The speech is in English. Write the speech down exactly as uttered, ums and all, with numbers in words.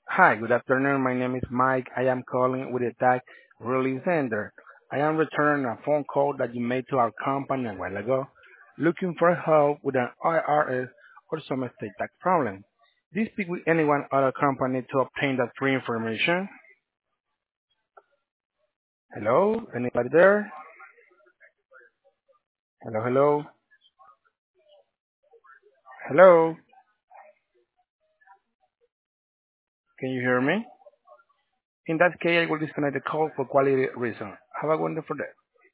Hi, good afternoon. My name is Mike. I am calling with a tag release sender. I am returning a phone call that you made to our company a while ago, looking for help with an I R S or some estate tax problem. Do you speak with anyone at our company to obtain that free information? Hello? Anybody there? Hello, hello? Hello? Can you hear me? In that case, I will disconnect the call for quality reason. Have a wonderful day.